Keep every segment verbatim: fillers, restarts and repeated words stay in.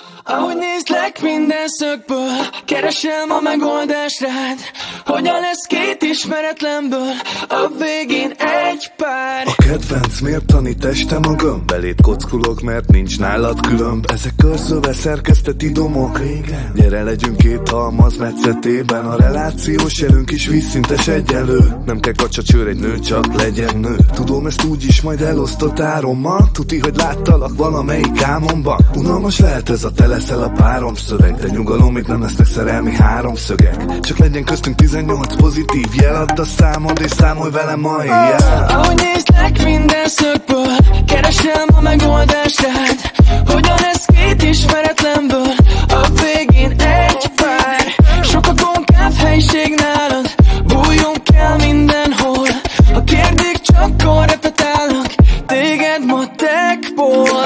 Ahogy nézlek minden szögből, keresem a megoldást rád. Hogyan lesz két ismeretlenből a végén egy pár? A kedvenc mértani testem a gömb, belét kockulok, mert nincs nálad különb. Ezek körzöve szerkesztett idomok régen. Gyere legyünk két halmaz metszetében, a relációs jelünk is vízszintes egyenlő. Nem kell kacsacsőr egy nő, csak legyen nő. Tudom, ezt úgyis majd elosztott árommal. Tuti, hogy láttalak valamelyik álmomban. Unalmas lehet ez a te leszel a párom szöveg, de nyugalom, itt nem lesznek szerelmi háromszögek. Csak legyen köztünk tizennyolc pozitív jel, add a számod és számolj velem ma éjjel. Ahogy nézlek minden szögből, keresem a megoldást rád. Hogyan lesz két ismeretlenből a végén egy pár? Sok a konkáv helység nálad, bújjunk el mindenhol. Ha kérdik, csak akkor repetálnak téged matekból.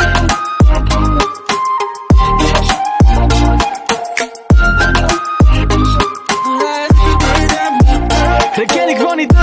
Reggelig van itt.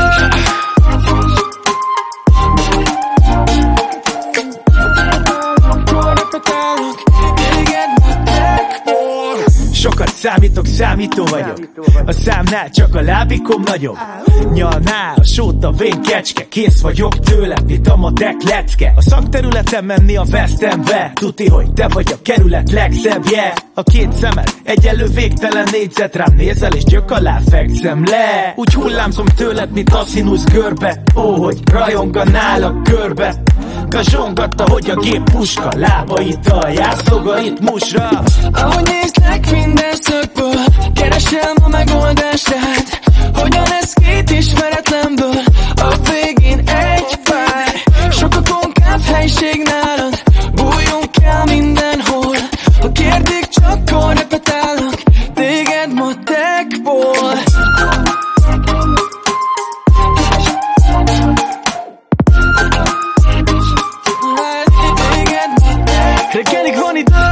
Sokat számítok, számító vagyok. A számnál csak a lábikom nagyobb. Nyalnál a sót a vén kecske. Kész vagyok tőle, mint a matek lecke. A szakterületen menni a West Endbe. Tuti, hogy te vagy a kerület legszebbje. A két szemed egyenlő végtelen négyzet. Rám nézel és gyök alá fekszem le. Úgy hullámzom tőled, mint a színusz görbe. Ó, hogy rajonganál a körbe. Kazsongatta, hogy a gép puska lábait alját a ritmusra. Ahogy nézlek minden szögből, keresem a megoldást rád. Hogyan lesz két ismeretlenből a végén egy pár? Sok a konkáv helység nálad, bújjunk el mindenhol. Ha kérdik, csak akkor repetálnak téged matekból. Reggelig van itt.